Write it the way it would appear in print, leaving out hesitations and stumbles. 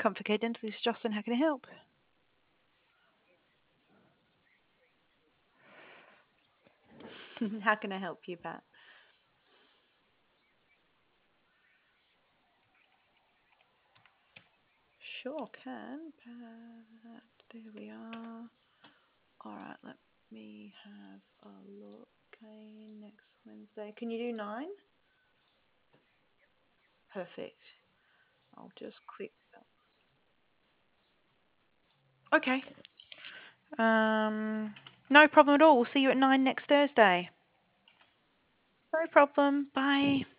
Comfort Care Dental, this is Jocelyn. How can I help? How can I help you, Pat? Sure can, Pat. There we are. All right, let me have a look. Okay, next Wednesday. Can you do 9? Perfect. I'll just click that. Okay. No problem at all. We'll see you at 9 next Thursday. No problem. Bye.